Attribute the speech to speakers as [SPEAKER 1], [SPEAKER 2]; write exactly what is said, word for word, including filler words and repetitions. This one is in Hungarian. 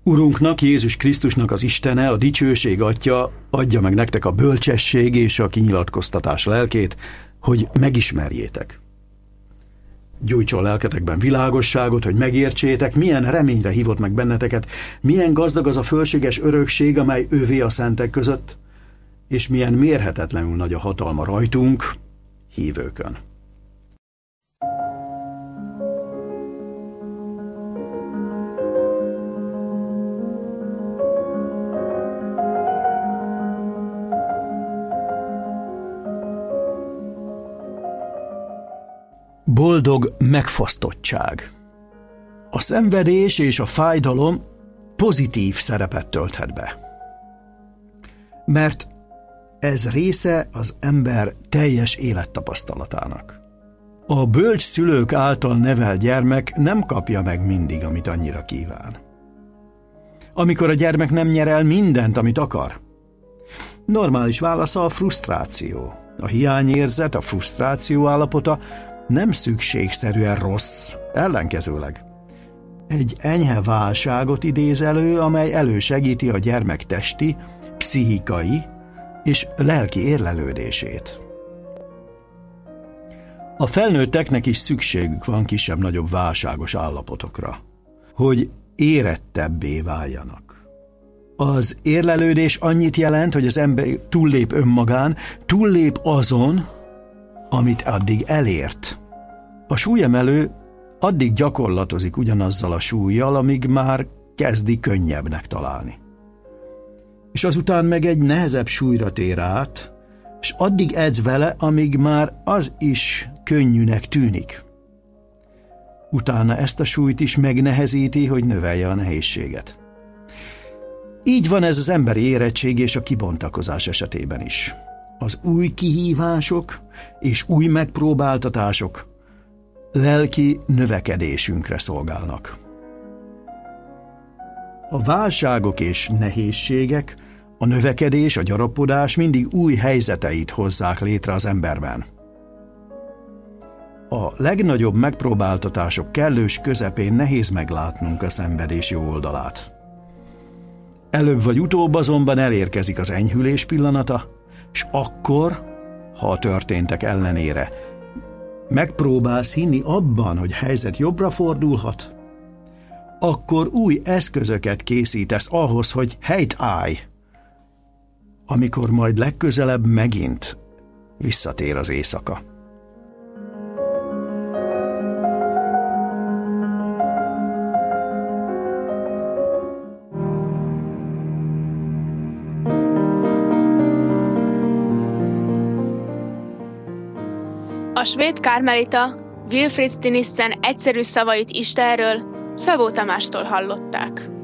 [SPEAKER 1] Urunknak, Jézus Krisztusnak az Istene, a dicsőség Atya adja meg nektek a bölcsesség és a kinyilatkoztatás lelkét, hogy megismerjétek. Gyújtson lelketekben világosságot, hogy megértsétek, milyen reményre hívott meg benneteket, milyen gazdag az a fölséges örökség, amely ővé a szentek között, és milyen mérhetetlenül nagy a hatalma rajtunk, hívőkön. Boldog megfosztottság. A szenvedés és a fájdalom pozitív szerepet tölthet be. Mert ez része az ember teljes élettapasztalatának. A bölcs szülők által nevelt gyermek nem kapja meg mindig, amit annyira kíván. Amikor a gyermek nem nyer el mindent, amit akar. Normális válasza a frusztráció. A hiányérzet, a frusztráció állapota nem szükségszerűen rossz, ellenkezőleg. Egy enyhe válságot idéz elő, amely elősegíti a gyermek testi, pszichikai és lelki érlelődését. A felnőtteknek is szükségük van kisebb-nagyobb válságos állapotokra, hogy érettebbé váljanak. Az érlelődés annyit jelent, hogy az ember túllép önmagán, túllép azon, amit addig elért. A súlyemelő addig gyakorlatozik ugyanazzal a súlyjal, amíg már kezdi könnyebbnek találni. És azután meg egy nehezebb súlyra tér át, és addig edz vele, amíg már az is könnyűnek tűnik. Utána ezt a súlyt is megnehezíti, hogy növelje a nehézséget. Így van ez az emberi érettség és a kibontakozás esetében is. Az új kihívások és új megpróbáltatások lelki növekedésünkre szolgálnak. A válságok és nehézségek, a növekedés, a gyarapodás mindig új helyzeteit hozzák létre az emberben. A legnagyobb megpróbáltatások kellős közepén nehéz meglátnunk a szenvedés jó oldalát. Előbb vagy utóbb azonban elérkezik az enyhülés pillanata, és akkor, ha a történtek ellenére megpróbálsz hinni abban, hogy helyzet jobbra fordulhat, akkor új eszközöket készítesz ahhoz, hogy helyt állj, amikor majd legközelebb megint visszatér az éjszaka.
[SPEAKER 2] A svéd kármelita Wilfrid Stinissen egyszerű szavait Istenről Szabó Tamástól hallották.